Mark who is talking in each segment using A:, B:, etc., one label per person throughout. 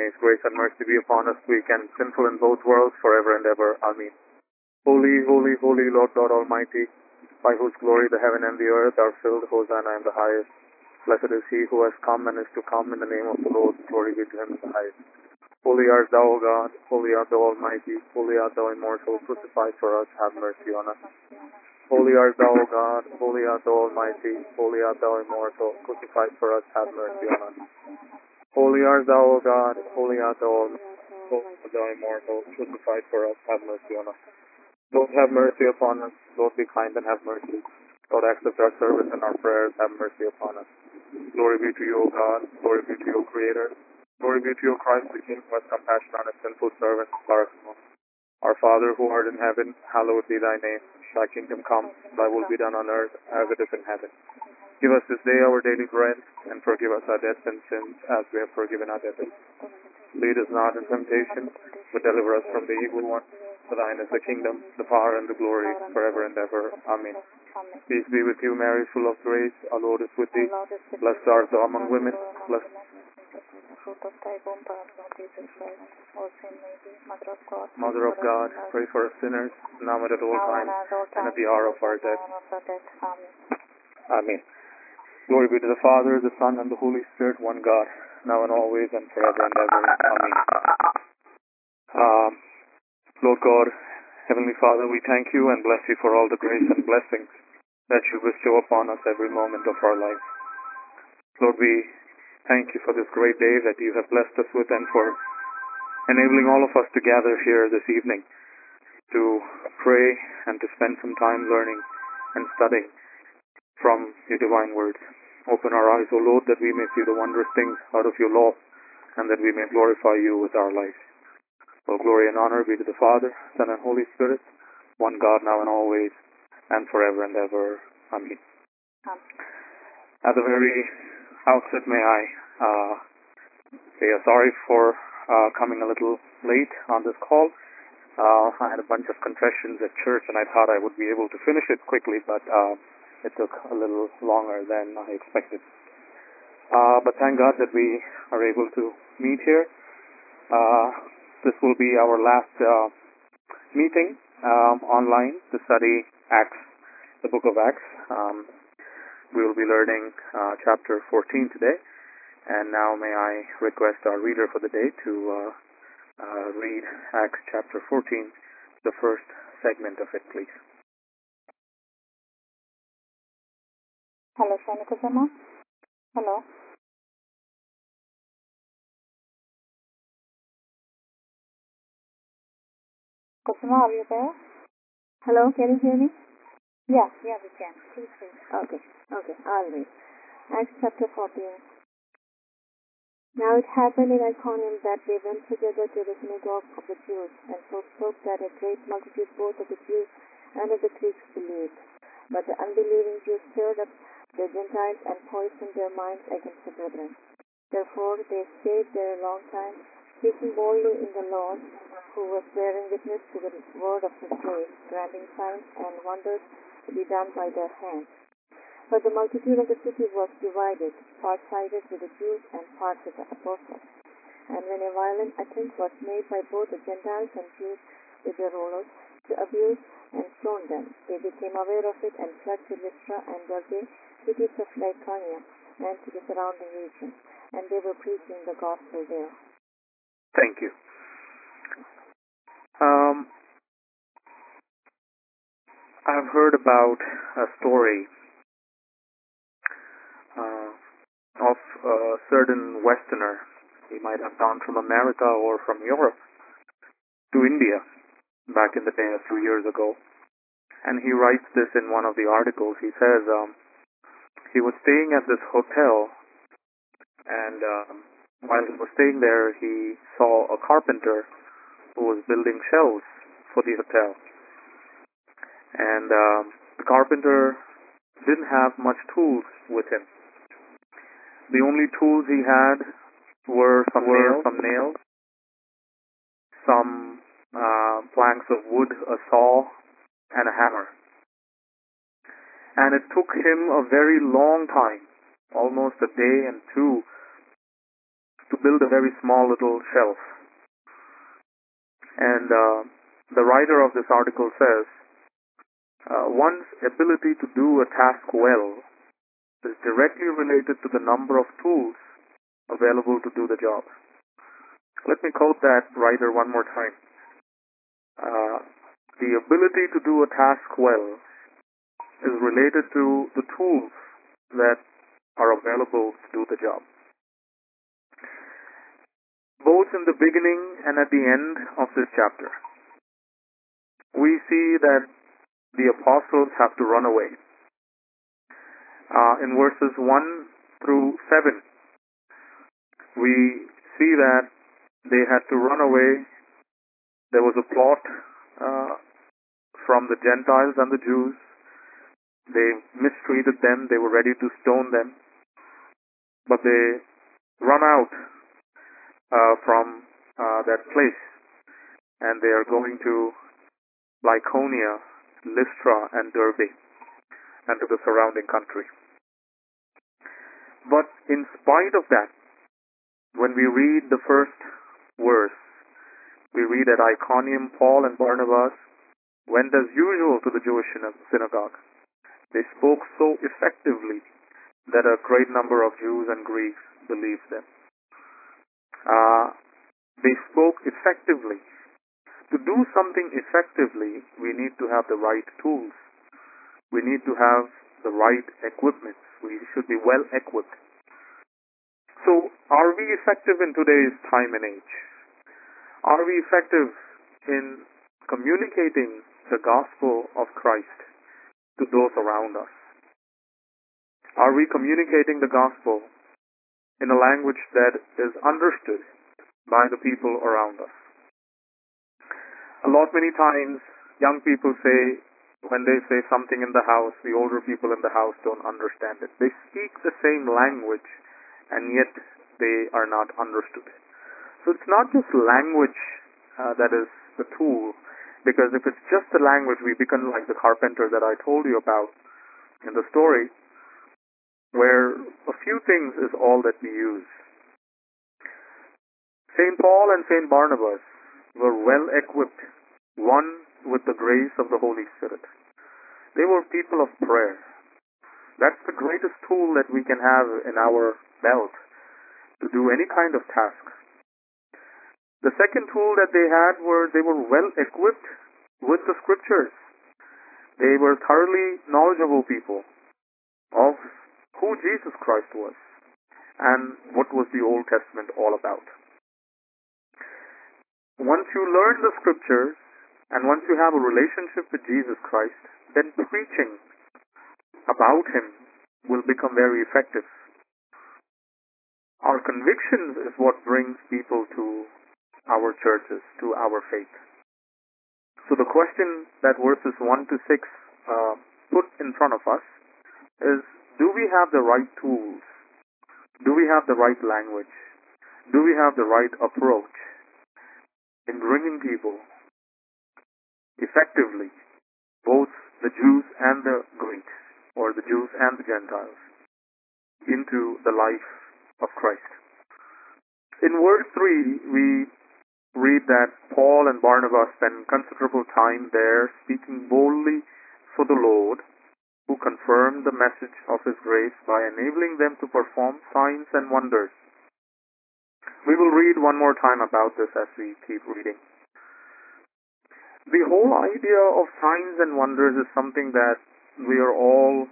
A: may His grace and mercy be upon us, weak and sinful in both worlds, forever and ever. Amen. Holy, holy, holy Lord God Almighty, by whose glory the heaven and the earth are filled, Hosanna in the highest. Blessed is he who has come and is to come in the name of the Lord. Glory be to him in the highest. Holy art thou, O God, holy art thou Almighty, holy art thou immortal, crucified for us, have mercy on us. Holy art thou, O God, holy art thou Almighty, holy art thou immortal, crucified for us, have mercy on us. Holy art thou, O God, holy art thou Almighty, holy art thou immortal, crucified for us, have mercy on us. Lord, have mercy upon us. Lord, be kind and have mercy. Lord, accept our service and our prayers, have mercy upon us. Glory be to you, O God, glory be to your Creator. Glory be to you, Christ, the King, who has compassion on his sinful servants. Our Father, who art in heaven, hallowed be thy name. Thy kingdom come, thy will be done on earth as it is in heaven. Give us this day our daily bread, and forgive us our debts and sins, as we have forgiven our debtors. Lead us not in temptation, but deliver us from the evil one. For thine is the kingdom, the power, and the glory, forever and ever. Amen. Peace be with you, Mary, full of grace. Our Lord is with thee. Blessed art thou among women. Blessed
B: fruit of thy womb, Lord Jesus Christ. O Saint Mary, Mother of God,
A: Mother of God, pray for us sinners, now and at all times, and at the hour of our death.
B: Amen.
A: Amen. Glory be to the Father, the Son, and the Holy Spirit, one God, now and always, and forever and ever. Amen. Lord God, Heavenly Father, we thank you and bless you for all the grace and blessings that you bestow upon us every moment of our life. Lord, we thank you for this great day that you have blessed us with, and for enabling all of us to gather here this evening to pray and to spend some time learning and studying from your divine words. Open our eyes, O Lord, that we may see the wondrous things out of your law, and that we may glorify you with our lives. All glory and honor be to the Father, Son, and Holy Spirit, one God, now and always, and forever and ever. Amen. At the very outset, may I say sorry for coming a little late on this call. I had a bunch of confessions at church, and I thought I would be able to finish it quickly, but it took a little longer than I expected. But thank God that we are able to meet here. This will be our last meeting online to study Acts, the book of Acts. We will be learning chapter 14 today. And now may I request our reader for the day to read Acts chapter 14, the first segment of it, please.
B: Hello, Shanikazama. Hello. Kusuma, are you there?
C: Hello, can you hear me?
B: Yeah, we can. Please read.
C: Okay, I'll read. Acts chapter 14. Now it happened in Iconium that they went together to the synagogue of the Jews, and so spoke that a great multitude both of the Jews and of the Greeks believed. But the unbelieving Jews stirred up the Gentiles and poisoned their minds against the brethren. Therefore they stayed there a long time, speaking boldly in the Lord, who was bearing witness to the word of his grace, granting signs and wonders to be done by their hands. But the multitude of the city was divided, part sided with the Jews and part with the apostles. And when a violent attempt was made by both the Gentiles and Jews with their rulers to abuse and stone them, they became aware of it and fled to Lystra and Derbe, cities of Lycaonia, and to the surrounding region, and they were preaching the gospel there.
A: Thank you. I've heard about a story of a certain Westerner. He might have gone from America or from Europe to India back in the day, a few years ago. And he writes this in one of the articles. He says he was staying at this hotel, and while he was staying there, he saw a carpenter who was building shelves for the hotel. And the carpenter didn't have much tools with him. The only tools he had were some nails, some planks of wood, a saw, and a hammer. And it took him a very long time, almost a day and two, to build a very small little shelf. And the writer of this article says, one's ability to do a task well is directly related to the number of tools available to do the job. Let me quote that writer one more time. The ability to do a task well is related to the tools that are available to do the job. Both in the beginning and at the end of this chapter, we see that the apostles have to run away. In verses 1 through 7, we see that they had to run away. There was a plot from the Gentiles and the Jews. They mistreated them. They were ready to stone them. But they run out from that place, and they are going to Lycaonia, Lystra, and Derbe, and to the surrounding country. But in spite of that, when we read the first verse, we read at Iconium, Paul and Barnabas went as usual to the Jewish synagogue. They spoke so effectively that a great number of Jews and Greeks believed them. They spoke effectively. To do something effectively, we need to have the right tools. We need to have the right equipment. We should be well equipped. So, are we effective in today's time and age? Are we effective in communicating the gospel of Christ to those around us? Are we communicating the gospel in a language that is understood by the people around us? Many times, young people say, when they say something in the house, the older people in the house don't understand it. They speak the same language, and yet they are not understood. So it's not just language that is the tool, because if it's just the language, we become like the carpenter that I told you about in the story, where a few things is all that we use. St. Paul and St. Barnabas were well equipped, one with the grace of the Holy Spirit. They were people of prayer. That's the greatest tool that we can have in our belt to do any kind of task. The second tool that they had were they were well equipped with the scriptures. They were thoroughly knowledgeable people of who Jesus Christ was and what was the Old Testament all about. Once you learn the scriptures and once you have a relationship with Jesus Christ, then preaching about Him will become very effective. Our convictions is what brings people to our churches, to our faith. So the question that verses 1 to 6 put in front of us is, do we have the right tools? Do we have the right language? Do we have the right approach in bringing people effectively, both the Jews and the Greeks, or the Jews and the Gentiles, into the life of Christ? In verse 3, we read that Paul and Barnabas spent considerable time there speaking boldly for the Lord, who confirmed the message of His grace by enabling them to perform signs and wonders. We will read one more time about this as we keep reading. The whole idea of signs and wonders is something that we are all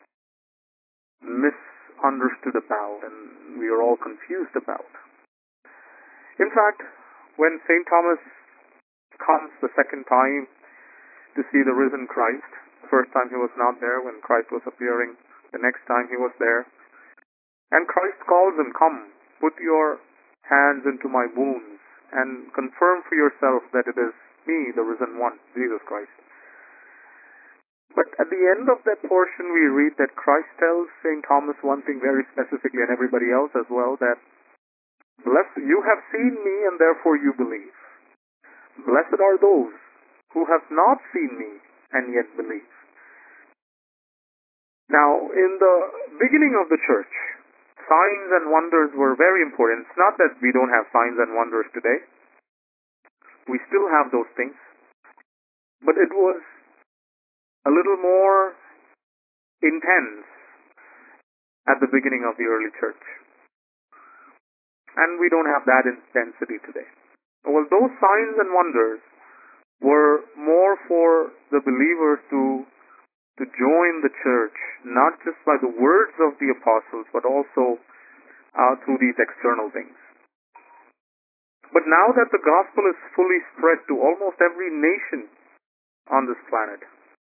A: misunderstood about and we are all confused about. In fact, when St. Thomas comes the second time to see the risen Christ, the first time he was not there, when Christ was appearing, the next time he was there, and Christ calls him, "Come, put your hands into my wounds and confirm for yourself that it is me, the risen one, Jesus Christ." But at the end of that portion, we read that Christ tells St. Thomas one thing very specifically, and everybody else as well, that you have seen me and therefore you believe. Blessed are those who have not seen me and yet believe. Now, in the beginning of the church, signs and wonders were very important. It's not that we don't have signs and wonders today. We still have those things. But it was a little more intense at the beginning of the early church. And we don't have that intensity today. Well, those signs and wonders were more for the believers to join the church, not just by the words of the apostles, but also through these external things. But now that the gospel is fully spread to almost every nation on this planet,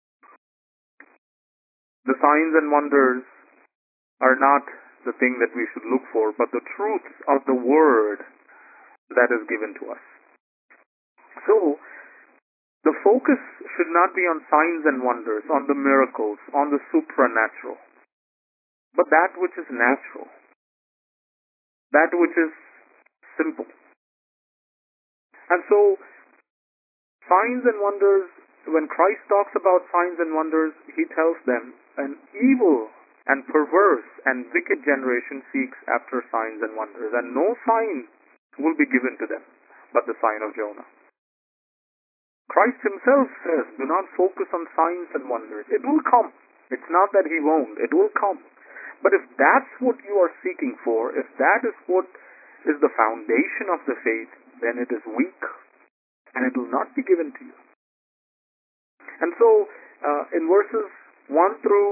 A: the signs and wonders are not the thing that we should look for, but the truths of the word that is given to us. So, the focus should not be on signs and wonders, on the miracles, on the supernatural, but that which is natural, that which is simple. And so, signs and wonders, when Christ talks about signs and wonders, he tells them, an evil and perverse and wicked generation seeks after signs and wonders, and no sign will be given to them but the sign of Jonah. Christ himself says, do not focus on signs and wonders. It will come. It's not that he won't. It will come. But if that's what you are seeking for, if that is what is the foundation of the faith, then it is weak and it will not be given to you. And so, in verses 1 through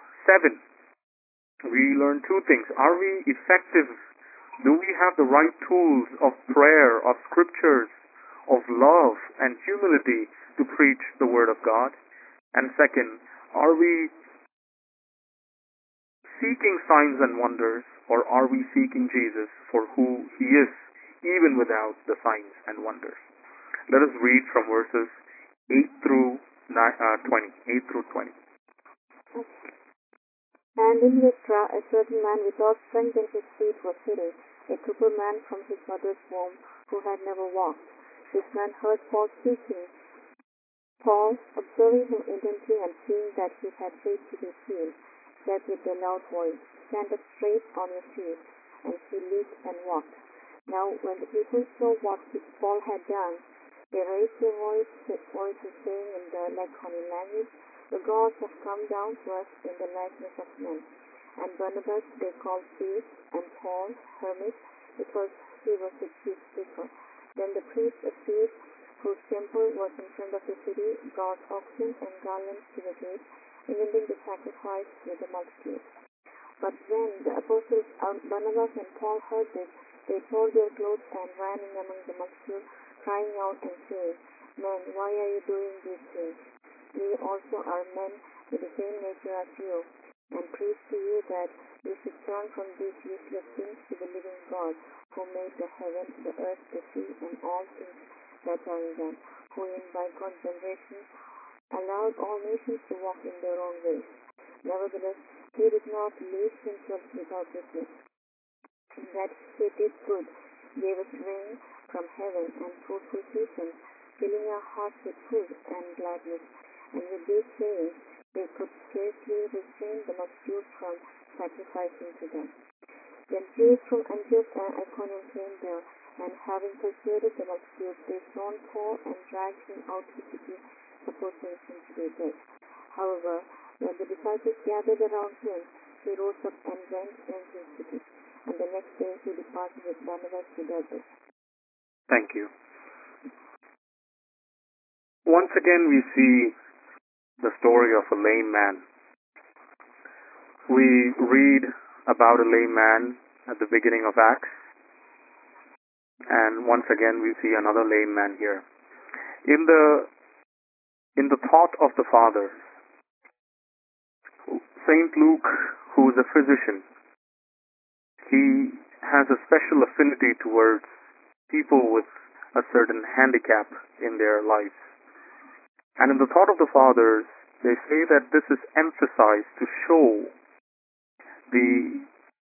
A: 7, we learn two things. Are we effective? Do we have the right tools of prayer, of scriptures, of love and humility to preach the word of God? And second, are we seeking signs and wonders, or are we seeking Jesus for who he is, even without the signs and wonders? Let us read from verses 8 through 20.
C: And in Lystra, a certain man without strength in his feet was sitting, a crippled man from his mother's womb, who had never walked. This man heard Paul speaking. Paul, observing him intently and seeing that he had faith to be healed, said with a loud voice, stand up straight on your feet. And he leaped and walked. Now when the people saw what Paul had done, they raised their voices saying in the Lycaonian language, the gods have come down to us in the likeness of men. And Barnabas they called Zeus, and Paul Hermes, because he was the chief speaker. Then the priests of Zeus, whose temple was in front of the city, brought oxen and garlands to the gate, intending to sacrifice with the multitude. But when the apostles Barnabas and Paul heard this, they tore their clothes and ran in among the multitude, crying out and saying, Men, why are you doing these things? We also are men with the same nature as you, and preach to you that you should turn from these useless things to the living God, who made the heaven, the earth, the sea, and all things that are in them, who in bygone generations allowed all nations to walk in their own ways. Nevertheless, he did not leave himself without witness, in that he did good, gave us rain from heaven and fruitful seasons, filling our hearts with food and gladness. And with these sayings, they could scarcely restrain the multitude from sacrificing to them. Then Jews from Antioch and Iconium came there, and having persuaded the multitude, they stoned Paul and dragged him out of the city, supposing him to be dead. However, when the disciples gathered around him, he rose up and went into the city. And the next day he departed with Barnabas to Derbe.
A: Thank you. Once again we see the story of a lame man. We read about a lame man at the beginning of Acts, and once again we see another lame man here. In the thought of the fathers, Saint Luke, who is a physician, he has a special affinity towards people with a certain handicap in their lives. And in the thought of the fathers, they say that this is emphasized to show the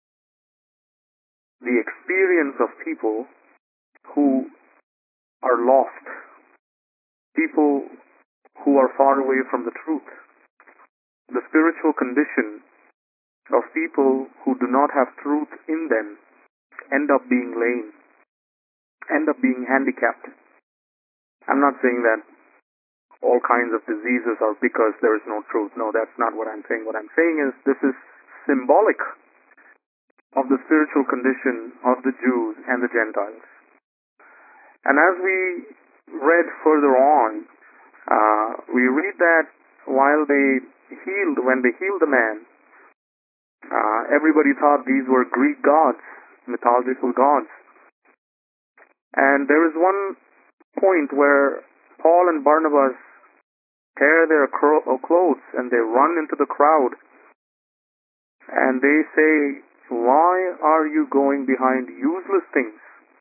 A: experience of people who are lost, people who are far away from the truth. The spiritual condition of people who do not have truth in them end up being lame, end up being handicapped. I'm not saying that all kinds of diseases are because there is no truth. No, that's not what I'm saying. What I'm saying is this is symbolic of the spiritual condition of the Jews and the Gentiles. And as we read further on, we read that when they healed the man, everybody thought these were Greek gods, mythological gods. And there is one point where Paul and Barnabas tear their clothes and they run into the crowd and they say, "Why are you going behind useless things?"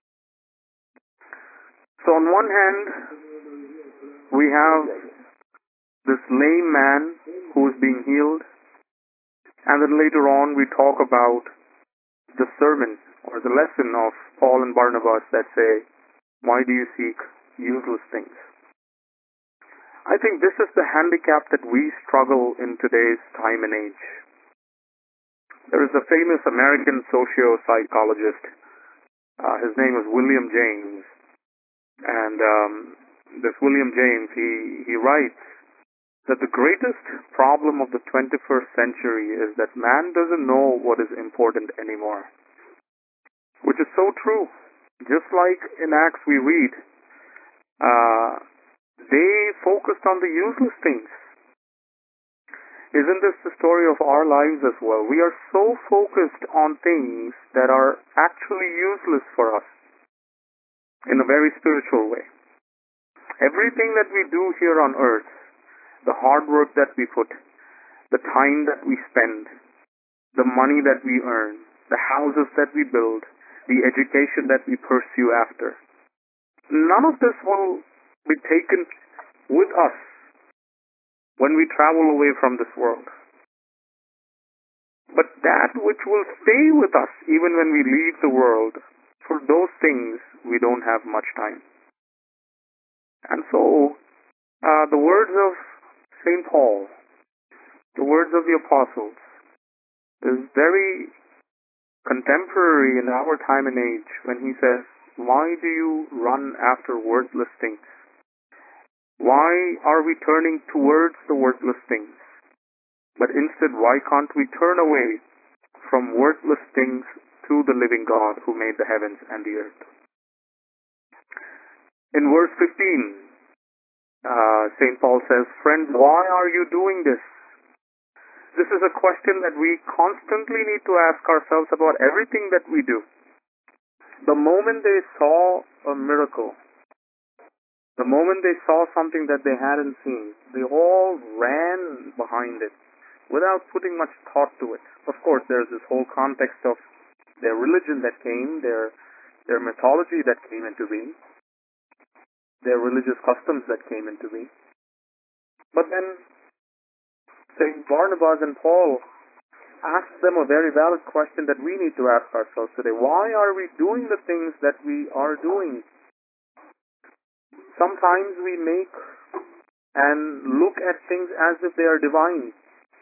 A: So on one hand, we have this lame man who is being healed, and then later on we talk about the sermon or the lesson of Paul and Barnabas that say, "Why do you seek useless things?" I think this is the handicap that we struggle in today's time and age. There is a famous American socio-psychologist. His name is William James. And this William James, he writes that the greatest problem of the 21st century is that man doesn't know what is important anymore. Which is so true. Just like in Acts we read, they focused on the useless things. Isn't this the story of our lives as well? We are so focused on things that are actually useless for us in a very spiritual way. Everything that we do here on earth, the hard work that we put, the time that we spend, the money that we earn, the houses that we build, the education that we pursue after, none of this will be taken with us when we travel away from this world. But that which will stay with us even when we leave the world, for those things we don't have much time. And so, the words of St. Paul, the words of the apostles, is very contemporary in our time and age when he says, "Why do you run after worthless things? Why are we turning towards the worthless things? But instead, why can't we turn away from worthless things to the living God who made the heavens and the earth?" In verse 15, St. Paul says, "Friends, why are you doing this?" This is a question that we constantly need to ask ourselves about everything that we do. The moment they saw a miracle, the moment they saw something that they hadn't seen, they all ran behind it without putting much thought to it. Of course, there's this whole context of their religion that came, their mythology that came into being, their religious customs that came into being. But then St. Barnabas and Paul asked them a very valid question that we need to ask ourselves today. Why are we doing the things that we are doing? Sometimes we make and look at things as if they are divine.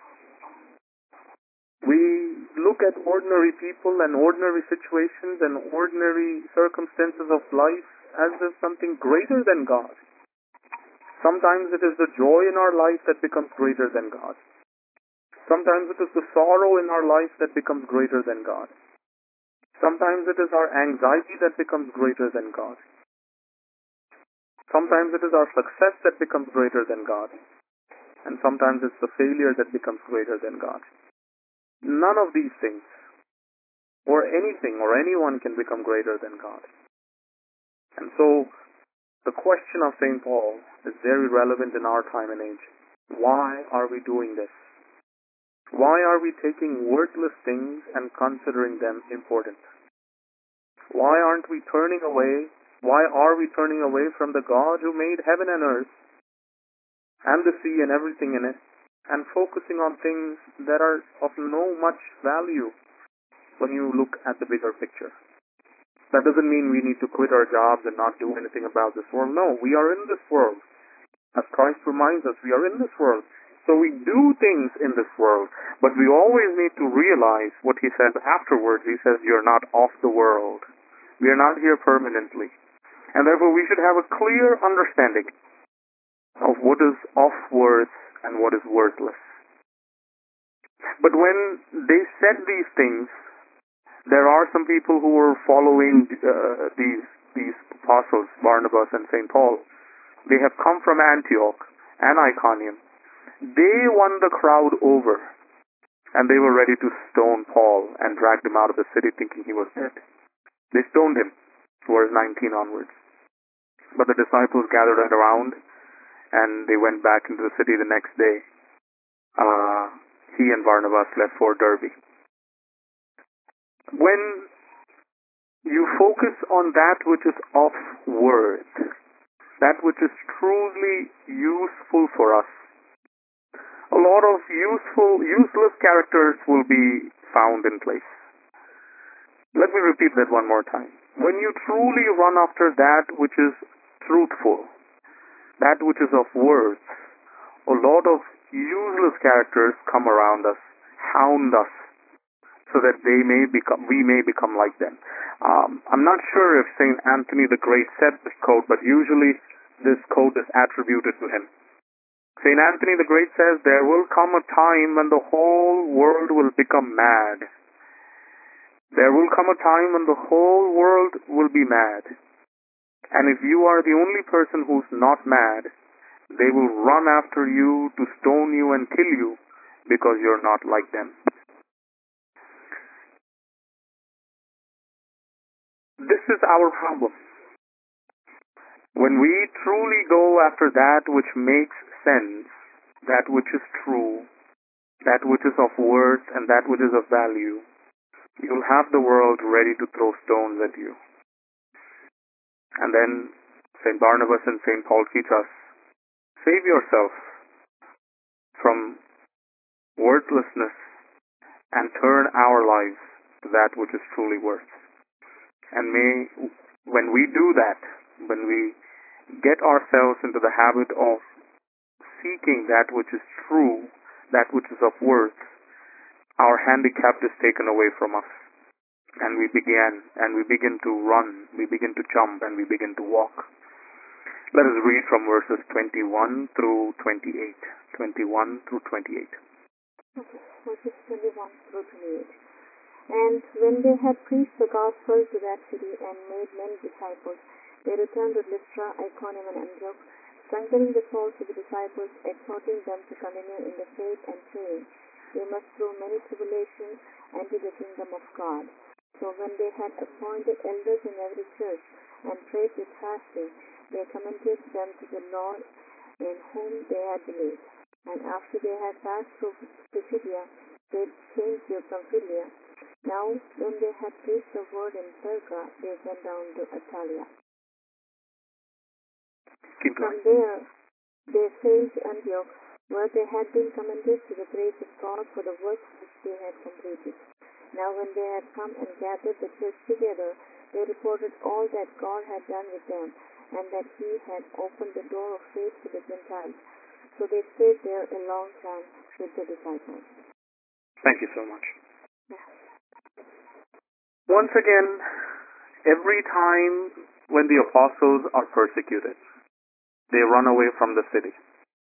A: We look at ordinary people and ordinary situations and ordinary circumstances of life as if something greater than God. Sometimes it is the joy in our life that becomes greater than God. Sometimes it is the sorrow in our life that becomes greater than God. Sometimes it is our anxiety that becomes greater than God. Sometimes it is our success that becomes greater than God. And sometimes it's the failure that becomes greater than God. None of these things, or anything or anyone, can become greater than God. And so, the question of St. Paul is very relevant in our time and age. Why are we doing this? Why are we taking worthless things and considering them important? Why aren't we turning away? Why are we turning away from the God who made heaven and earth and the sea and everything in it, and focusing on things that are of no much value when you look at the bigger picture? That doesn't mean we need to quit our jobs and not do anything about this world. No, we are in this world. As Christ reminds us, we are in this world. So we do things in this world, but we always need to realize what he says afterwards. He says, you're not of the world. We are not here permanently. And therefore we should have a clear understanding of what is of worth and what is worthless. But when they said these things, there are some people who were following these apostles, Barnabas and St. Paul. They have come from Antioch and Iconium. They won the crowd over, and they were ready to stone Paul and dragged him out of the city thinking he was dead. They stoned him, verse 19 onwards. But the disciples gathered around, and they went back into the city the next day. He and Barnabas left for Derbe. When you focus on that which is of worth, that which is truly useful for us, a lot of useless characters will be found in place. Let me repeat that one more time. When you truly run after that which is truthful, that which is of worth, a lot of useless characters come around us, hound us, so that we may become like them. I'm not sure if St. Anthony the Great said this quote, but usually this quote is attributed to him. St. Anthony the Great says, there will come a time when the whole world will become mad. There will come a time when the whole world will be mad. And if you are the only person who's not mad, they will run after you to stone you and kill you because you're not like them. This is our problem. When we truly go after that which makes sense, that which is true, that which is of worth, and that which is of value, you'll have the world ready to throw stones at you. And then St. Barnabas and St. Paul teach us, save yourself from worthlessness and turn our lives to that which is truly worth. And when we do that, when we get ourselves into the habit of seeking that which is true, that which is of worth, our handicap is taken away from us. And we begin to run, we begin to jump, and we begin to walk. Let us read from verses 21 through 28. 21 through 28.
C: Okay, verses 21 through 28. And when they had preached the gospel to that city and made many disciples, they returned to Lystra, Iconium, and Antioch, strengthening the souls of the disciples, exhorting them to continue in the faith and saying, they must through many tribulations enter the kingdom of God. So when they had appointed elders in every church and prayed with fasting, they commended them to the Lord in whom they had believed. And after they had passed through Pisidia, they came to Pamphylia. Now, when they had preached the word in Perga, they went down to Attalia. From there, they sailed to Antioch, where they had been commended to the grace of God for the works which they had completed. Now, when they had come and gathered the church together, they reported all that God had done with them, and that He had opened the door of faith to the Gentiles. So they stayed there a long time with the disciples.
A: Thank you so much. Once again, every time when the apostles are persecuted, they run away from the city.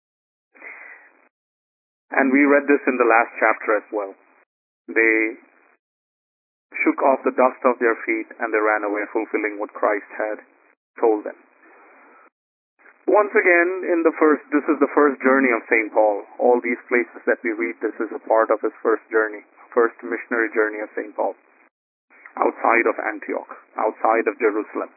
A: And we read this in the last chapter as well. They shook off the dust of their feet and they ran away, fulfilling what Christ had told them. Once again, this is the first journey of St. Paul. All these places that we read, this is a part of his first journey, first missionary journey of St. Paul, outside of Antioch, outside of Jerusalem.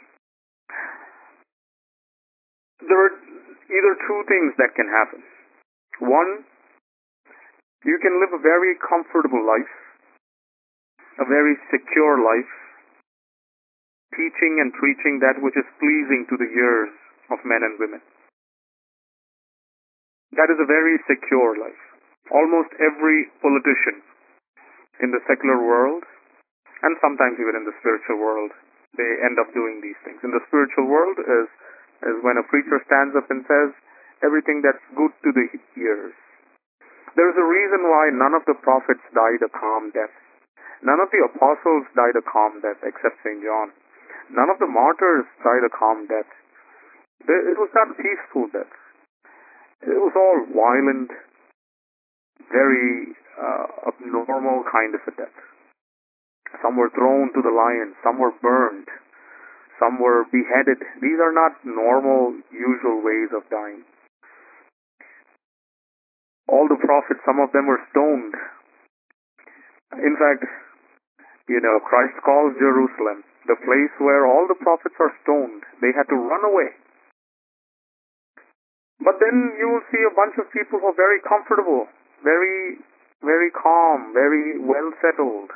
A: There are either two things that can happen. One, you can live a very comfortable life, a very secure life, teaching and preaching that which is pleasing to the ears of men and women. That is a very secure life. Almost every politician in the secular world, and sometimes even in the spiritual world, they end up doing these things. In the spiritual world is when a preacher stands up and says, everything that's good to the ears, There's a reason why none of the prophets died a calm death. None of the apostles died a calm death except St. John. None of the martyrs died a calm death. It was not peaceful death. It was all violent, very abnormal kind of a death. Some were thrown to the lions, some were burned, some were beheaded. These are not normal, usual ways of dying. All the prophets, some of them were stoned. In fact, Christ calls Jerusalem the place where all the prophets are stoned. They had to run away. But then you will see a bunch of people who are very comfortable, very, very calm, very well settled.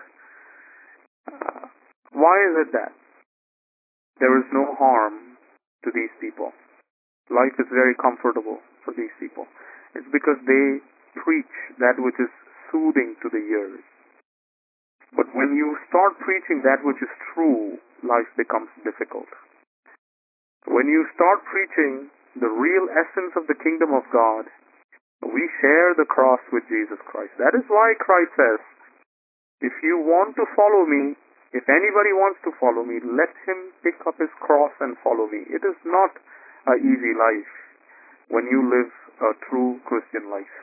A: Why is it that? There is no harm to these people. Life is very comfortable for these people. It's because they preach that which is soothing to the ears. But when you start preaching that which is true, life becomes difficult. When you start preaching the real essence of the kingdom of God, we share the cross with Jesus Christ. That is why Christ says, if you want to follow me, if anybody wants to follow me, let him pick up his cross and follow me. It is not an easy life when you live a true Christian life.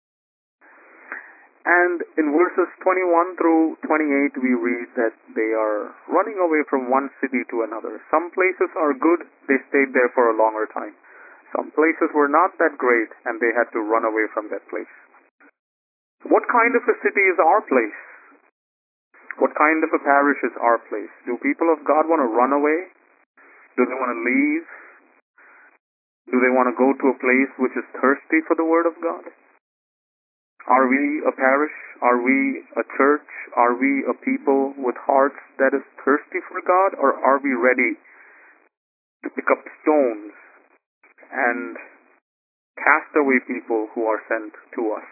A: And in verses 21 through 28, we read that they are running away from one city to another. Some places are good, they stayed there for a longer time. Some places were not that great, and they had to run away from that place. What kind of a city is our place? What kind of a parish is our place? Do people of God want to run away? Do they want to leave? Do they want to go to a place which is thirsty for the Word of God? Are we a parish? Are we a church? Are we a people with hearts that is thirsty for God? Or are we ready to pick up stones and cast away people who are sent to us?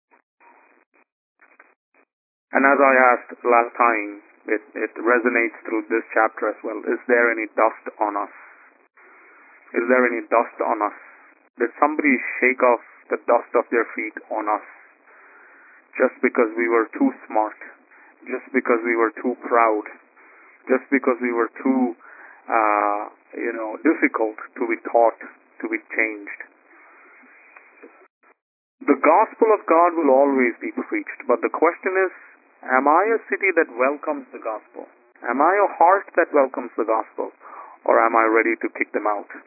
A: And as I asked last time, it resonates through this chapter as well. Is there any dust on us? Is there any dust on us? Did somebody shake off the dust of their feet on us? Just because we were too smart, just because we were too proud, just because we were too, difficult to be taught, to be changed. The gospel of God will always be preached, but the question is, am I a city that welcomes the gospel? Am I a heart that welcomes the gospel? Or am I ready to kick them out?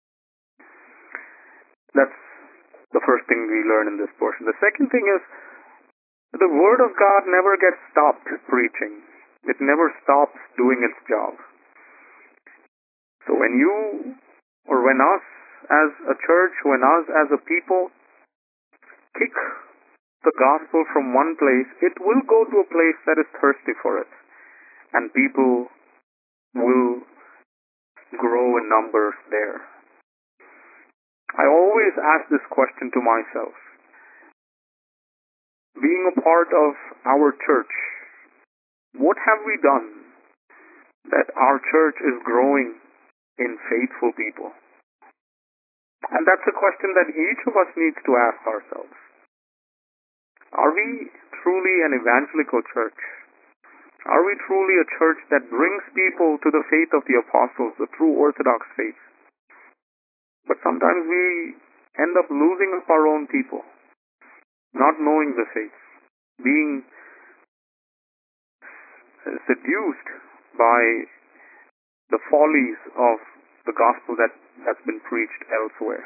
A: That's the first thing we learn in this portion. The second thing is, the Word of God never gets stopped preaching. It never stops doing its job. So when you, or when us as a church, when us as a people kick the gospel from one place, it will go to a place that is thirsty for it. And people will grow in numbers there. I always ask this question to myself. Being a part of our church, what have we done that our church is growing in faithful people? And that's a question that each of us needs to ask ourselves. Are we truly an evangelical church? Are we truly a church that brings people to the faith of the apostles, the true Orthodox faith? But sometimes we end up losing up our own people, not knowing the faith, being seduced by the follies of the gospel that's been preached elsewhere.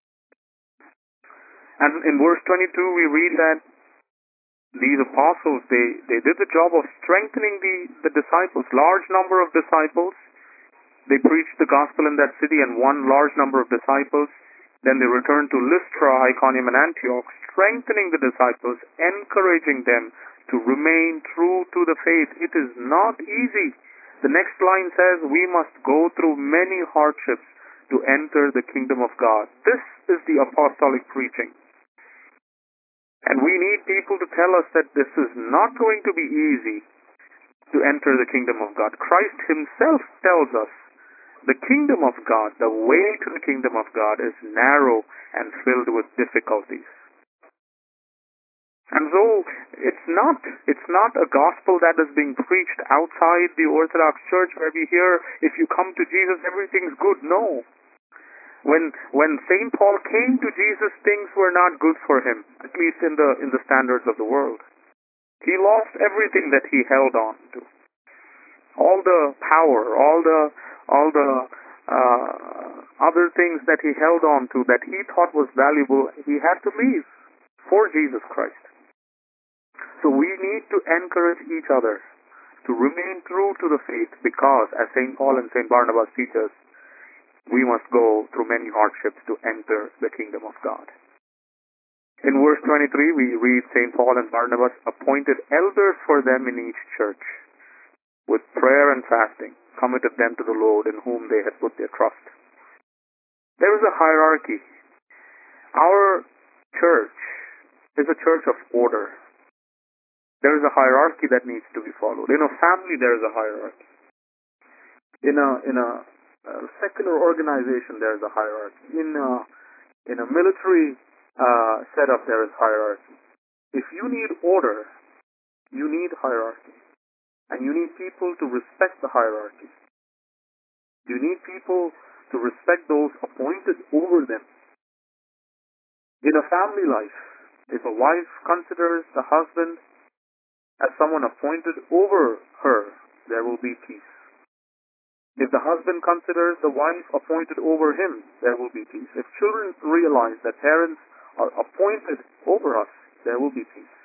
A: And in verse 22 we read that these apostles, they did the job of strengthening the disciples, large number of disciples. They preached the gospel in that city and won large number of disciples. Then they returned to Lystra, Iconium, and Antioch, strengthening the disciples, encouraging them to remain true to the faith. It is not easy. The next line says, we must go through many hardships to enter the kingdom of God. This is the apostolic preaching. And we need people to tell us that this is not going to be easy to enter the kingdom of God. Christ himself tells us the kingdom of God, the way to the kingdom of God is narrow and filled with difficulties. And so it's not a gospel that is being preached outside the Orthodox Church where we hear if you come to Jesus everything's good. No. When Saint Paul came to Jesus, things were not good for him, at least in the standards of the world. He lost everything that he held on to. All the power, all the other things that he held on to that he thought was valuable, he had to leave for Jesus Christ. So we need to encourage each other to remain true to the faith because, as St. Paul and St. Barnabas teach us, we must go through many hardships to enter the kingdom of God. In verse 23, we read St. Paul and Barnabas appointed elders for them in each church. With prayer and fasting, committed them to the Lord in whom they had put their trust. There is a hierarchy. Our church is a church of order. There is a hierarchy that needs to be followed. In a family, there is a hierarchy. In a secular organization, there is a hierarchy. In a military setup, there is hierarchy. If you need order, you need hierarchy. And you need people to respect the hierarchy. You need people to respect those appointed over them. In a family life, if a wife considers the husband as someone appointed over her, there will be peace. If the husband considers the wife appointed over him, there will be peace. If children realize that parents are appointed over us, there will be peace.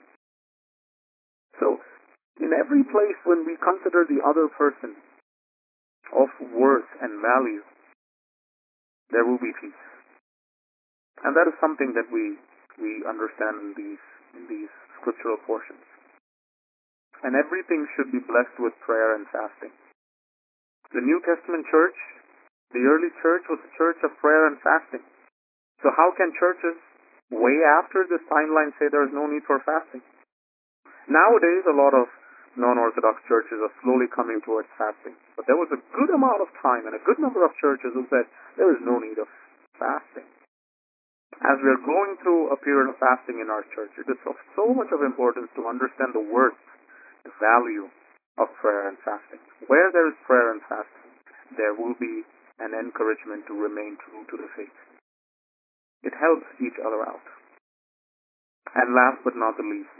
A: So, in every place when we consider the other person of worth and value, there will be peace. And that is something that we understand in these scriptural portions. And everything should be blessed with prayer and fasting. The New Testament church, the early church, was a church of prayer and fasting. So how can churches way after this timeline say there is no need for fasting? Nowadays, a lot of non-Orthodox churches are slowly coming towards fasting. But there was a good amount of time and a good number of churches who said there is no need of fasting. As we are going through a period of fasting in our church, it is of so much of importance to understand the worth, the value of prayer and fasting. Where there is prayer and fasting, there will be an encouragement to remain true to the faith. It helps each other out. And last but not the least,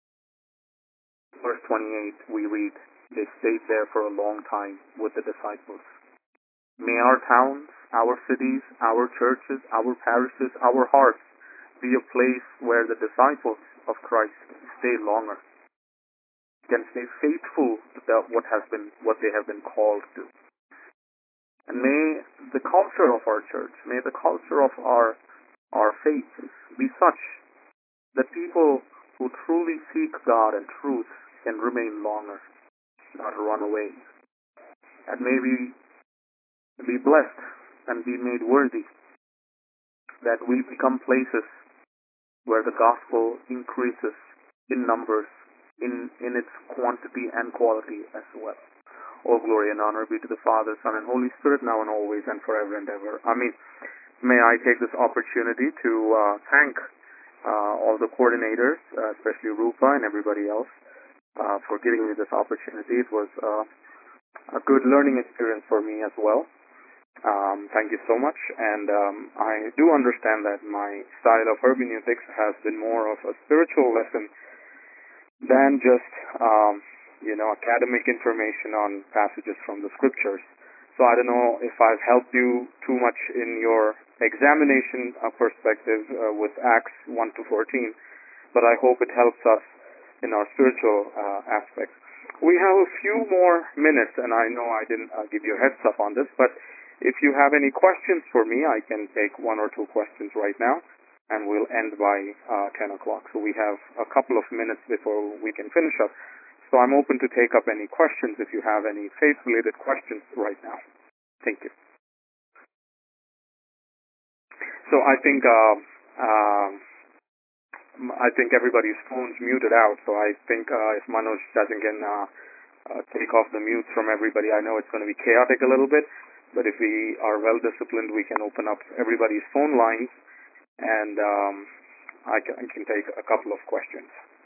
A: verse 28, we read, they stayed there for a long time with the disciples. May our towns, our cities, our churches, our parishes, our hearts be a place where the disciples of Christ stay longer, can stay faithful to what they have been called to. And may the culture of our church, may the culture of our faith be such that people who truly seek God and truth can remain longer, not run away. And may we be blessed and be made worthy that we become places where the gospel increases in numbers, in its quantity and quality as well. All glory and honor be to the Father, Son, and Holy Spirit, now and always, and forever and ever. Amen. May I take this opportunity to thank all the coordinators, especially Rupa and everybody else, for giving me this opportunity. It was a good learning experience for me as well. Thank you so much. And I do understand that my style of hermeneutics has been more of a spiritual lesson than just academic information on passages from the scriptures. So I don't know if I've helped you too much in your examination perspective with Acts 1 to 14, but I hope it helps us in our spiritual aspects. We have a few more minutes, and I know I didn't give you a heads up on this, but if you have any questions for me, I can take one or two questions right now, and we'll end by 10 o'clock. So we have a couple of minutes before we can finish up. So I'm open to take up any questions if you have any faith-related questions right now. Thank you. So I think everybody's phone's muted out. So I think if Manoj doesn't can take off the mutes from everybody, I know it's going to be chaotic a little bit. But if we are well disciplined, we can open up everybody's phone lines, and I can take a couple of questions.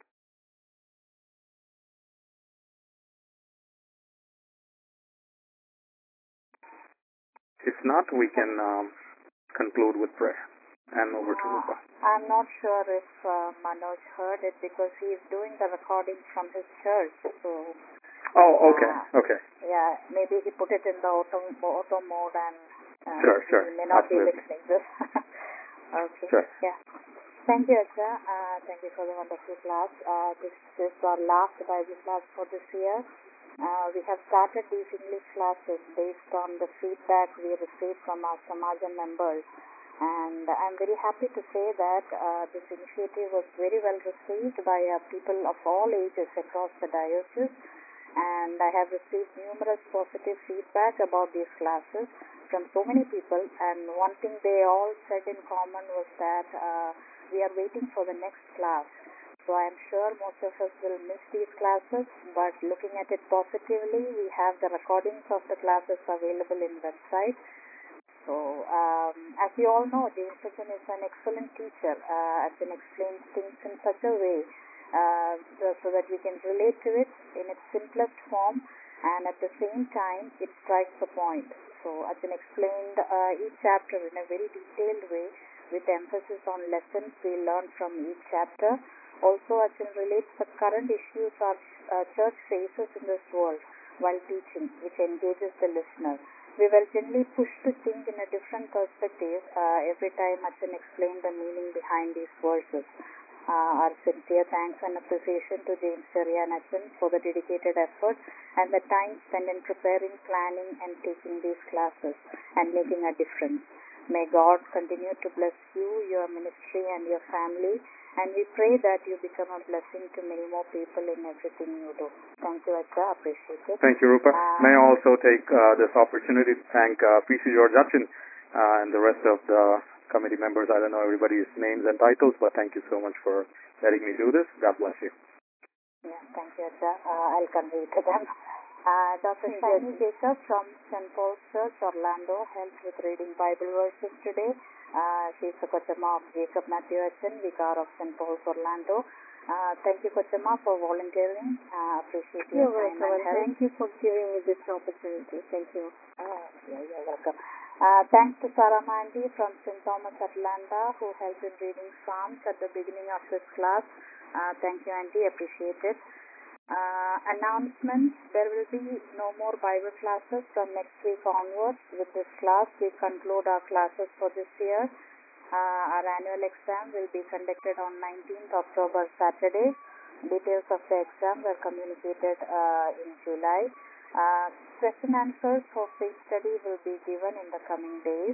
A: If not, we can conclude with prayer. And over to Rupa.
B: I'm not sure if Manoj heard it because he is doing the recording from his church. So.
A: Oh, okay, okay.
B: Yeah, maybe he put it in the auto mode and
A: sure.
B: He may not
A: Absolutely.
B: be listening this. Okay.
A: Sure.
B: Yeah. Thank you, Acha. Thank you for the wonderful class. This is our last Bible class for this year. We have started these English classes based on the feedback we received from our Samaja members. And I'm very happy to say that this initiative was very well received by people of all ages across the diocese. And I have received numerous positive feedback about these classes from so many people. And one thing they all said in common was that we are waiting for the next class. So I am sure most of us will miss these classes, but looking at it positively, we have the recordings of the classes available in website. So as you all know, James Sachin is an excellent teacher and explains things in such a way so that we can relate to it in its simplest form, and at the same time it strikes a point. So Achin explained each chapter in a very detailed way with emphasis on lessons we learned from each chapter. Also Achin relates the current issues our church faces in this world while teaching, which engages the listener. We were generally pushed to think in a different perspective every time Achin explained the meaning behind these verses. Our sincere thanks and appreciation to James Cherry and Achin for the dedicated effort and the time spent in preparing, planning and teaching these classes and making a difference. May God continue to bless you, your ministry and your family, and we pray that you become a blessing to many more people in everything you do. Thank you, Acha. Appreciate it.
A: Thank you, Rupa. May I also take this opportunity to thank P.C. George Achin and the rest of the committee members. I don't know everybody's names and titles, but thank you so much for letting me do this. God bless you.
B: Yeah, thank you, Acha. I'll convey to them. Dr. Shani Jacob from St. Paul's Church, Orlando, helped with reading Bible verses today. She is the Kochama of Jacob Matthew Achin, Vicar of St. Paul's, Orlando. Thank you, Kochama, for volunteering. Appreciate your time and help.
C: Thank you for giving me this opportunity. Thank you.
B: Yeah, you're welcome. Thanks to Sarah Mandy from St. Thomas, Atlanta, who helped in reading Psalms at the beginning of this class. Thank you, Auntie. Appreciate it. Announcements. There will be no more Bible classes from next week onwards. With this class, we conclude our classes for this year. Our annual exam will be conducted on 19th October, Saturday. Details of the exam were communicated in July. Question answers for faith study will be given in the coming days.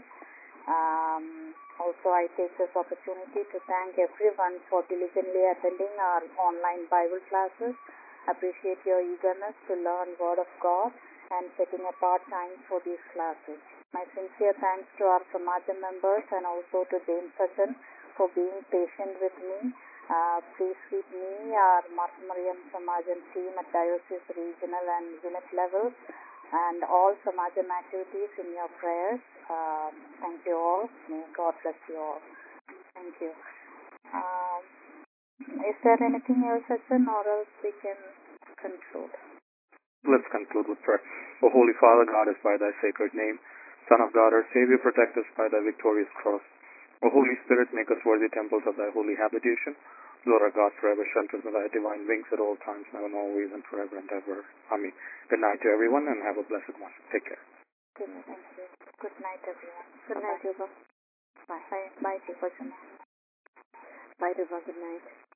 B: Also, I take this opportunity to thank everyone for diligently attending our online Bible classes. Appreciate your eagerness to learn Word of God and setting apart time for these classes. My sincere thanks to our Samaja members and also to James Sachin for being patient with me. Please keep me, our Martha Mariam Samajan team at Diocese, Regional and Unit levels and all Samajam activities in your prayers. Thank you all. May God bless you all. Thank you. Is there anything else, Sachin, or else we can conclude?
A: Let's conclude with prayer. O Holy Father, God is by thy sacred name. Son of God, our Savior, protect us by thy victorious cross. O Holy Spirit, make us worthy temples of thy holy habitation. Lord our God, forever shelter us with thy divine wings at all times, now and always, and forever and ever. Amen. Good night to everyone, and have a blessed one. Take care.
B: Thank you. Good night, everyone.
C: Good night, Rupa.
B: Bye. Bye, Bye,
C: Bye, Rupa. Good night.